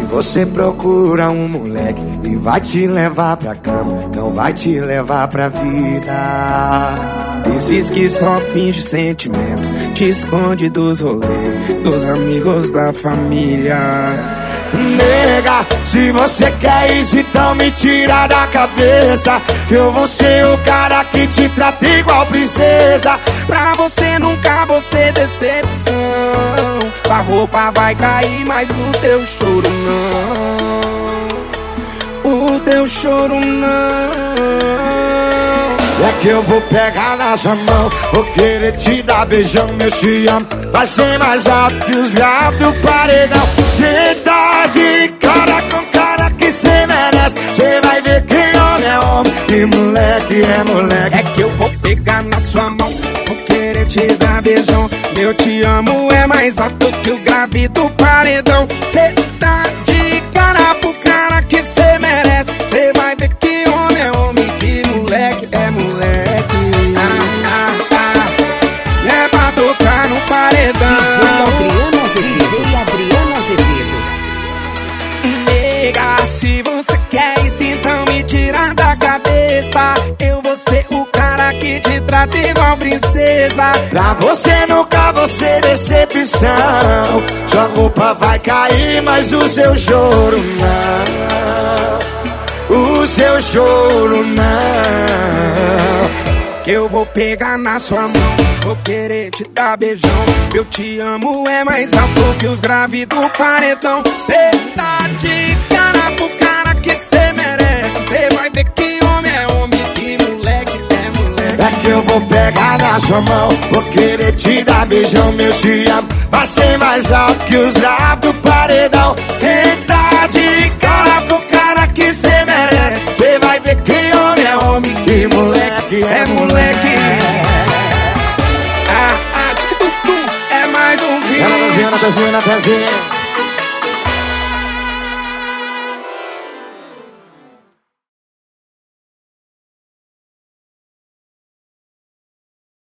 você procura um moleque e vai te levar pra cama, não vai te levar pra vida. Esses que só finge sentimento, te esconde dos rolês, dos amigos da família. Nega, se você quer isso, então me tira da cabeça que eu vou ser o cara que te trata igual princesa. Pra você nunca vou ser decepção. A roupa vai cair, mas o teu choro não. O teu choro não. É que eu vou pegar na sua mão, vou querer te dar beijão, meu te amo vai ser mais alto que os graves do paredão. Cê tá de cara com cara que cê merece, cê vai ver que homem é homem e moleque é moleque. É que eu vou pegar na sua mão, vou querer te dar beijão, meu te amo é mais alto que o grave do paredão. Cê tá de cara pro cara que cê merece, cê vai ver que homem é homem, que moleque é moleque. É pra tocar no paredão. DJ Adriano Azevedo. Nega, se você quer isso, então me tira da cabeça. Eu vou ser o cara que te trata igual princesa. Pra você nunca vou ser decepção. Sua roupa vai cair, mas o seu choro não. O seu choro não. Que eu vou pegar na sua mão, vou querer te dar beijão, eu te amo é mais alto que os graves do paredão. Cê tá de cara pro cara que cê merece, cê vai ver que homem é homem, que moleque é moleque. É que eu vou pegar na sua mão, vou querer te dar beijão, meu te amo vai ser mais alto que os graves do paredão. Cê tá de